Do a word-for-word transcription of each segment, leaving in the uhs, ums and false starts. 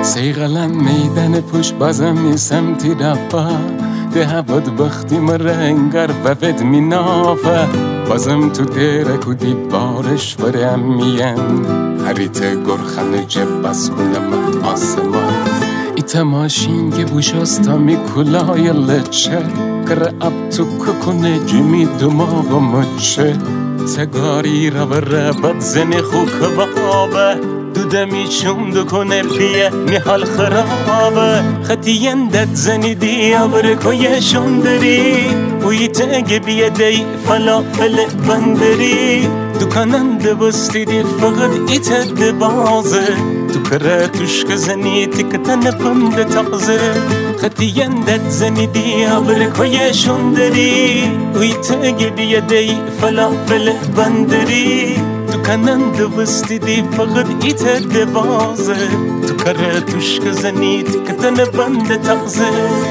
سیغلم میدن پشت بازم می سمتی رفا ده هباد بختی مرنگر و ود می نافه بازم تو دیرک و دیوارش ورم مین هریت گرخن جب بس کنم آسمان ایتا ماشین که بوشاستا می کلای لچه کر اب تو ککنه جمی دماغ مچه تگاری را بره بد زنی خوک بابه دودمی چوم کنه بیه می حال خرابه خطی اندت زنی دیا برکوی شندری وی تگه بیه دی فلافل بندری دکانند بستی دی فقط ایت دی بازه تو کره توشک زنی تکتن بند تازه خطی اندت زنی دیا برکوی شندری وی تگه بیه دی فلافل بندری دکانند بستی دی فقط ایت دی بازه تو کره توشک زنی تکتن بند تازه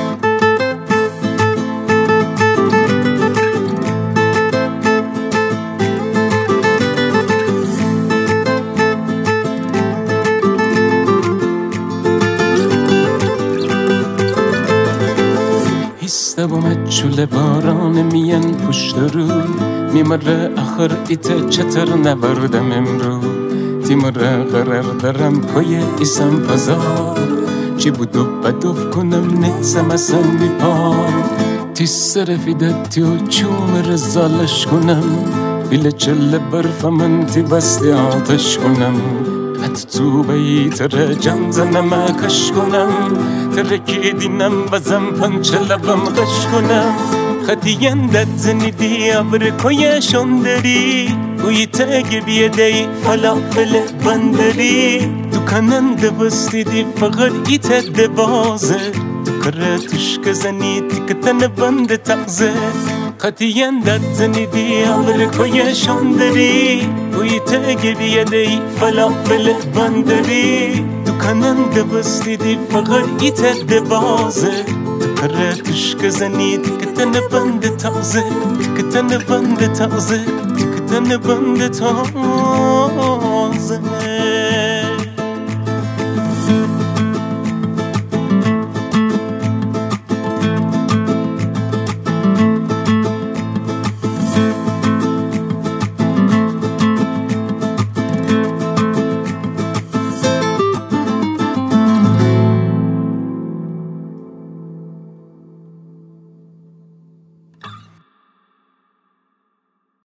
حسته بومد چول باران مین پشت رو میمره آخر ایت چطور نبردم امرو تیمره قرار دارم پای ایسم پزار چی بودو بدوف کنم نیزم اصلا میپار تیس رفیدتی و چوم رزالش کنم بیل چل برف من تی بستی آتش کنم حتی تو بیت رجم زنم کش کنم ترکی دینم بزم پنچ لبم غش کنم خطی اندت زنی دیا برکوی شندری وی تگه بیه دی فلافل بندری دکانند بستی دی فقط ایت دی بازه تو کره توشک زنی تکتن بند تازه خطی اندت زنی دیا برکوی شندری وی تگه بیه دی فلافل بندری دکانند بستی دی فقط ایت دی بازه کره توشک زنی تکتن بند تازه تکتن بند تازه تکتن بند تازه